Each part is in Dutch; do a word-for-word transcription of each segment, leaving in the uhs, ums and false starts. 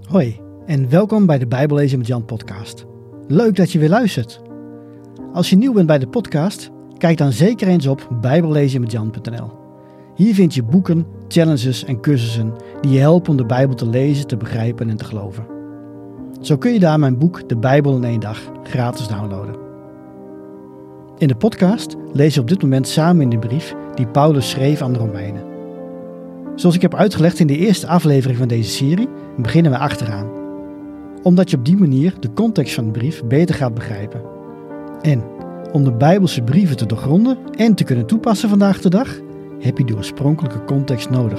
Hoi en welkom bij de Bijbellezen met Jan podcast. Leuk dat je weer luistert. Als je nieuw bent bij de podcast, kijk dan zeker eens op bijbellezen met jan punt n l. Hier vind je boeken, challenges en cursussen die je helpen om de Bijbel te lezen, te begrijpen en te geloven. Zo kun je daar mijn boek De Bijbel in één dag gratis downloaden. In de podcast lezen we op dit moment samen in de brief die Paulus schreef aan de Romeinen. Zoals ik heb uitgelegd in de eerste aflevering van deze serie, beginnen we achteraan. Omdat je op die manier de context van de brief beter gaat begrijpen. En om de Bijbelse brieven te doorgronden en te kunnen toepassen vandaag de dag, heb je de oorspronkelijke context nodig.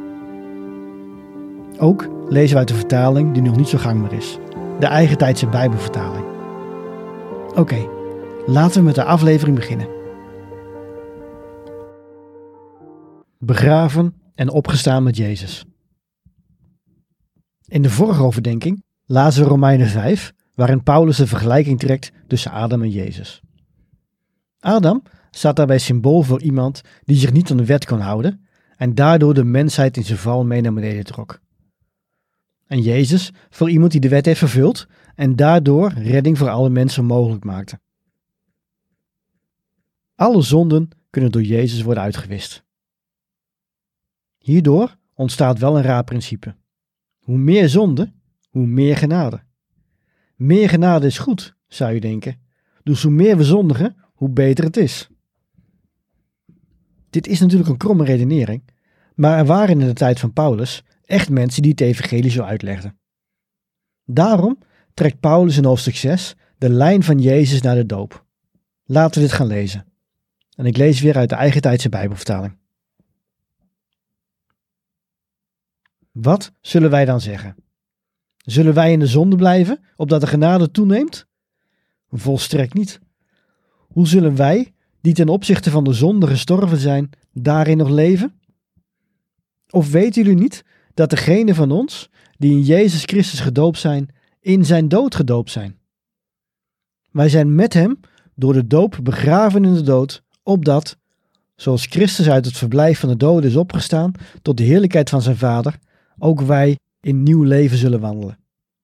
Ook lezen we uit de vertaling die nog niet zo gangbaar is, de eigentijdse Bijbelvertaling. Oké, okay, laten we met de aflevering beginnen. Begraven en opgestaan met Jezus. In de vorige overdenking lazen we Romeinen vijf, waarin Paulus de vergelijking trekt tussen Adam en Jezus. Adam staat daarbij symbool voor iemand die zich niet aan de wet kon houden en daardoor de mensheid in zijn val mee naar beneden trok. En Jezus voor iemand die de wet heeft vervuld en daardoor redding voor alle mensen mogelijk maakte. Alle zonden kunnen door Jezus worden uitgewist. Hierdoor ontstaat wel een raar principe. Hoe meer zonde, hoe meer genade. Meer genade is goed, zou je denken. Dus hoe meer we zondigen, hoe beter het is. Dit is natuurlijk een kromme redenering, maar er waren in de tijd van Paulus echt mensen die het evangelie zo uitlegden. Daarom trekt Paulus in hoofdstuk zes de lijn van Jezus naar de doop. Laten we dit gaan lezen. En ik lees weer uit de eigentijdse Bijbelvertaling. Wat zullen wij dan zeggen? Zullen wij in de zonde blijven, opdat de genade toeneemt? Volstrekt niet. Hoe zullen wij, die ten opzichte van de zonde gestorven zijn, daarin nog leven? Of weten jullie niet dat degenen van ons, die in Jezus Christus gedoopt zijn, in zijn dood gedoopt zijn? Wij zijn met hem door de doop begraven in de dood, opdat, zoals Christus uit het verblijf van de doden is opgestaan tot de heerlijkheid van zijn Vader, ook wij in nieuw leven zullen wandelen.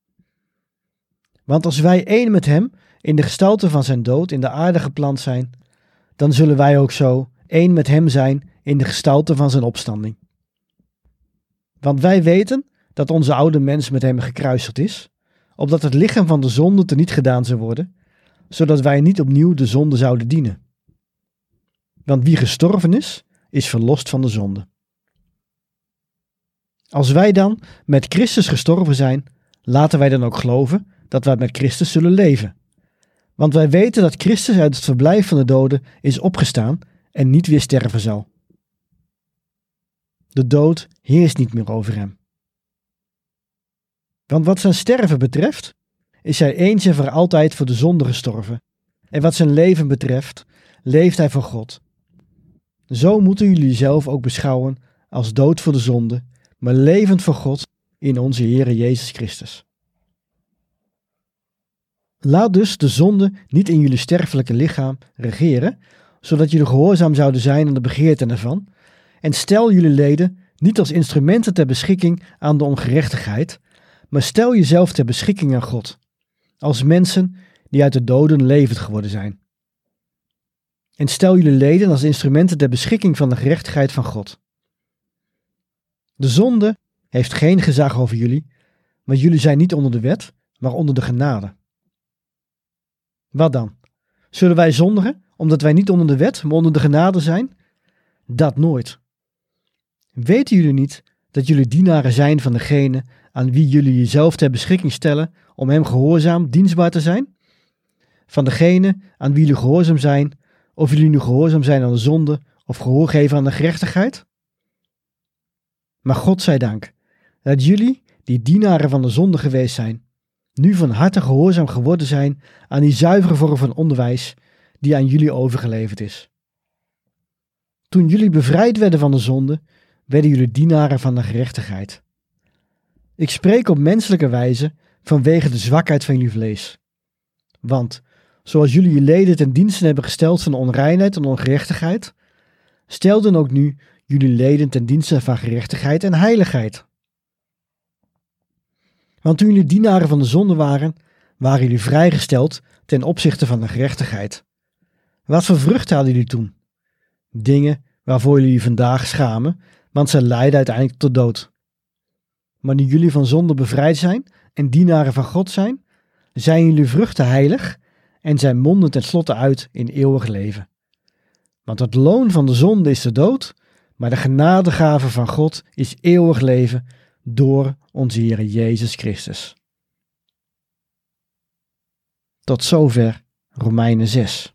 Want als wij één met hem in de gestalte van zijn dood in de aarde geplant zijn, dan zullen wij ook zo één met hem zijn in de gestalte van zijn opstanding. Want wij weten dat onze oude mens met hem gekruisigd is, opdat het lichaam van de zonde teniet gedaan zou worden, zodat wij niet opnieuw de zonde zouden dienen. Want wie gestorven is, is verlost van de zonde. Als wij dan met Christus gestorven zijn, laten wij dan ook geloven dat wij met Christus zullen leven. Want wij weten dat Christus uit het verblijf van de doden is opgestaan en niet weer sterven zal. De dood heerst niet meer over hem. Want wat zijn sterven betreft, is hij eens en voor altijd voor de zonde gestorven. En wat zijn leven betreft, leeft hij voor God. Zo moeten jullie zelf ook beschouwen als dood voor de zonde, maar levend voor God in onze Heere Jezus Christus. Laat dus de zonde niet in jullie sterfelijke lichaam regeren, zodat jullie gehoorzaam zouden zijn aan de begeerten ervan, en stel jullie leden niet als instrumenten ter beschikking aan de ongerechtigheid, maar stel jezelf ter beschikking aan God, als mensen die uit de doden levend geworden zijn. En stel jullie leden als instrumenten ter beschikking van de gerechtigheid van God. De zonde heeft geen gezag over jullie, want jullie zijn niet onder de wet, maar onder de genade. Wat dan? Zullen wij zondigen, omdat wij niet onder de wet, maar onder de genade zijn? Dat nooit. Weten jullie niet dat jullie dienaren zijn van degene aan wie jullie jezelf ter beschikking stellen om hem gehoorzaam dienstbaar te zijn? Van degene aan wie jullie gehoorzaam zijn, of jullie nu gehoorzaam zijn aan de zonde of gehoor geven aan de gerechtigheid? Maar God zij dank, dat jullie, die dienaren van de zonde geweest zijn, nu van harte gehoorzaam geworden zijn aan die zuivere vorm van onderwijs die aan jullie overgeleverd is. Toen jullie bevrijd werden van de zonde, werden jullie dienaren van de gerechtigheid. Ik spreek op menselijke wijze vanwege de zwakheid van jullie vlees. Want, zoals jullie je leden ten dienste hebben gesteld van de onreinheid en ongerechtigheid, stelden ook nu jullie leden ten dienste van gerechtigheid en heiligheid. Want toen jullie dienaren van de zonde waren, waren jullie vrijgesteld ten opzichte van de gerechtigheid. Wat voor vrucht hadden jullie toen? Dingen waarvoor jullie vandaag schamen, want ze leiden uiteindelijk tot dood. Maar nu jullie van zonde bevrijd zijn en dienaren van God zijn, zijn jullie vruchten heilig en zijn monden tenslotte uit in eeuwig leven. Want het loon van de zonde is de dood, maar de genadegave van God is eeuwig leven door onze Heer Jezus Christus. Tot zover Romeinen zes.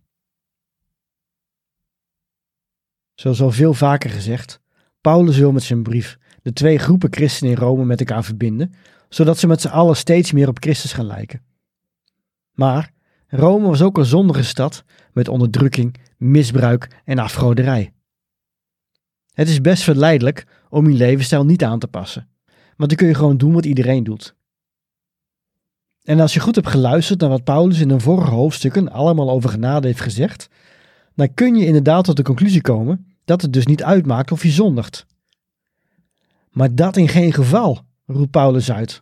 Zoals al veel vaker gezegd, Paulus wil met zijn brief de twee groepen christenen in Rome met elkaar verbinden, zodat ze met z'n allen steeds meer op Christus gaan lijken. Maar Rome was ook een zondige stad met onderdrukking, misbruik en afgoderij. Het is best verleidelijk om je levensstijl niet aan te passen, want dan kun je gewoon doen wat iedereen doet. En als je goed hebt geluisterd naar wat Paulus in de vorige hoofdstukken allemaal over genade heeft gezegd, dan kun je inderdaad tot de conclusie komen dat het dus niet uitmaakt of je zondigt. Maar dat in geen geval, roept Paulus uit.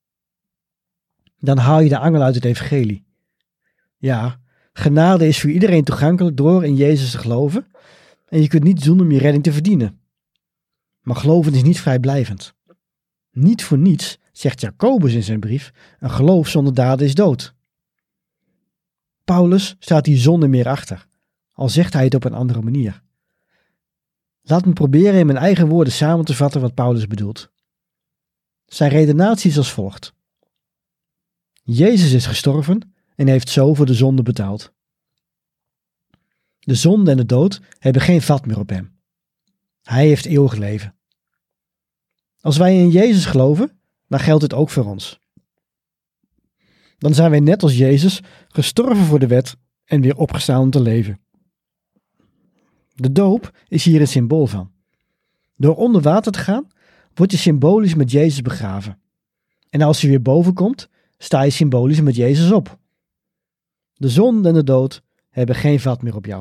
Dan haal je de angel uit het evangelie. Ja, genade is voor iedereen toegankelijk door in Jezus te geloven en je kunt niet doen om je redding te verdienen. Maar geloven is niet vrijblijvend. Niet voor niets zegt Jacobus in zijn brief, een geloof zonder daden is dood. Paulus staat hier zonder meer achter, al zegt hij het op een andere manier. Laat me proberen in mijn eigen woorden samen te vatten wat Paulus bedoelt. Zijn redenatie is als volgt. Jezus is gestorven en heeft zo voor de zonde betaald. De zonde en de dood hebben geen vat meer op hem. Hij heeft eeuwig leven. Als wij in Jezus geloven, dan geldt dit ook voor ons. Dan zijn wij net als Jezus gestorven voor de wet en weer opgestaan om te leven. De doop is hier een symbool van. Door onder water te gaan, word je symbolisch met Jezus begraven. En als je weer boven komt, sta je symbolisch met Jezus op. De zonde en de dood hebben geen vat meer op jou.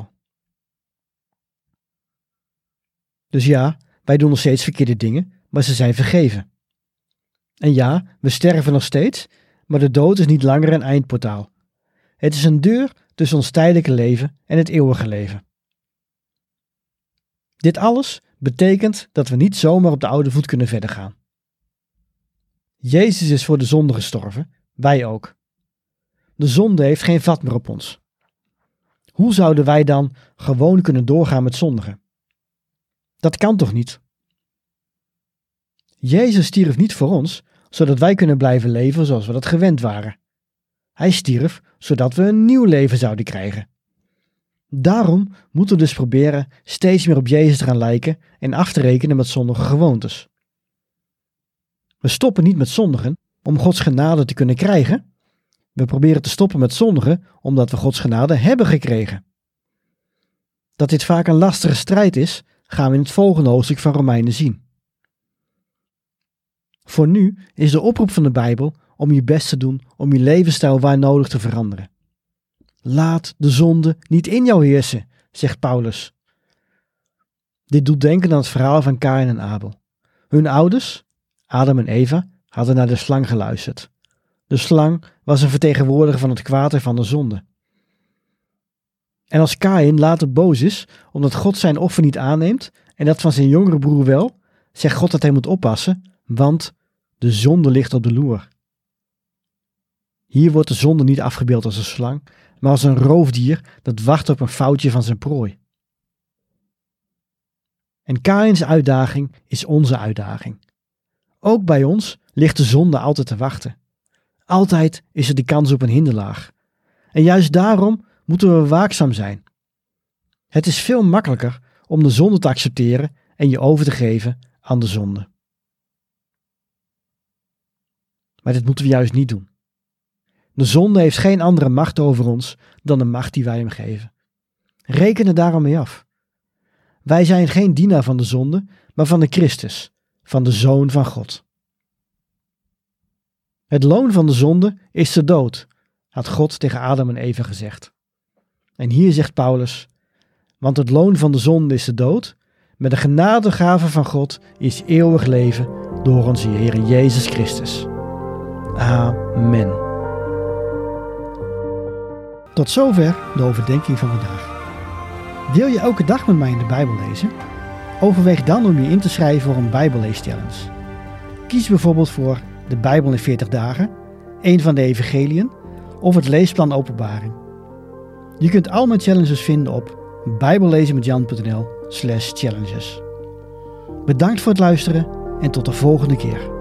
Dus ja, wij doen nog steeds verkeerde dingen, maar ze zijn vergeven. En ja, we sterven nog steeds, maar de dood is niet langer een eindportaal. Het is een deur tussen ons tijdelijke leven en het eeuwige leven. Dit alles betekent dat we niet zomaar op de oude voet kunnen verder gaan. Jezus is voor de zonde gestorven, wij ook. De zonde heeft geen vat meer op ons. Hoe zouden wij dan gewoon kunnen doorgaan met zondigen? Dat kan toch niet? Jezus stierf niet voor ons, zodat wij kunnen blijven leven zoals we dat gewend waren. Hij stierf, zodat we een nieuw leven zouden krijgen. Daarom moeten we dus proberen steeds meer op Jezus te gaan lijken en af te rekenen met zondige gewoontes. We stoppen niet met zondigen om Gods genade te kunnen krijgen. We proberen te stoppen met zondigen omdat we Gods genade hebben gekregen. Dat dit vaak een lastige strijd is, gaan we in het volgende hoofdstuk van Romeinen zien. Voor nu is de oproep van de Bijbel om je best te doen om je levensstijl waar nodig te veranderen. Laat de zonde niet in jou heersen, zegt Paulus. Dit doet denken aan het verhaal van Kaïn en Abel. Hun ouders, Adam en Eva, hadden naar de slang geluisterd. De slang was een vertegenwoordiger van het kwaad en van de zonde. En als Kaïn later boos is omdat God zijn offer niet aanneemt en dat van zijn jongere broer wel, zegt God dat hij moet oppassen, want de zonde ligt op de loer. Hier wordt de zonde niet afgebeeld als een slang, maar als een roofdier dat wacht op een foutje van zijn prooi. En Kaïns uitdaging is onze uitdaging. Ook bij ons ligt de zonde altijd te wachten. Altijd is er de kans op een hinderlaag. En juist daarom moeten we waakzaam zijn. Het is veel makkelijker om de zonde te accepteren en je over te geven aan de zonde. Maar dit moeten we juist niet doen. De zonde heeft geen andere macht over ons dan de macht die wij hem geven. Reken er daarom mee af. Wij zijn geen dienaar van de zonde, maar van de Christus, van de Zoon van God. Het loon van de zonde is de dood, had God tegen Adam en Eva gezegd. En hier zegt Paulus, want het loon van de zonde is de dood, maar de genadegave van God is eeuwig leven door onze Heer Jezus Christus. Amen. Tot zover de overdenking van vandaag. Wil je elke dag met mij in de Bijbel lezen? Overweeg dan om je in te schrijven voor een Bijbelleeschallenge. Kies bijvoorbeeld voor de Bijbel in veertig dagen, een van de evangeliën of het leesplan Openbaring. Je kunt al mijn challenges vinden op bijbellezenmetjan punt n l slash challenges. Bedankt voor het luisteren en tot de volgende keer.